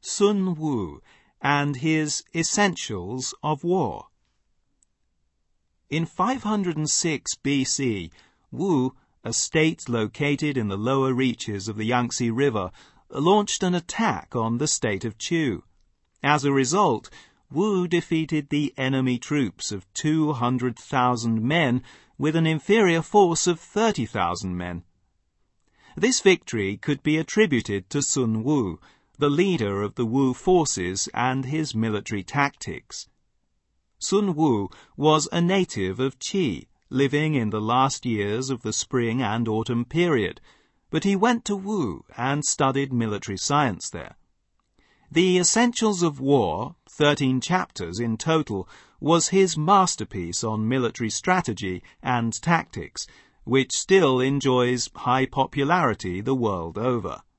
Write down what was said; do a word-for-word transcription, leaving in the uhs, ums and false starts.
Sun Wu and his Essentials of War. In five hundred six B C, Wu, a state located in the lower reaches of the Yangtze River, launched an attack on the state of Chu. As a result, Wu defeated the enemy troops of two hundred thousand men with an inferior force of thirty thousand men. This victory could be attributed to Sun Wu, the leader of the Wu forces, and his military tactics. Sun Wu was a native of Qi, living in the last years of the spring and autumn period, but he went to Wu and studied military science there. The Essentials of War, thirteen chapters in total, was his masterpiece on military strategy and tactics, which still enjoys high popularity the world over.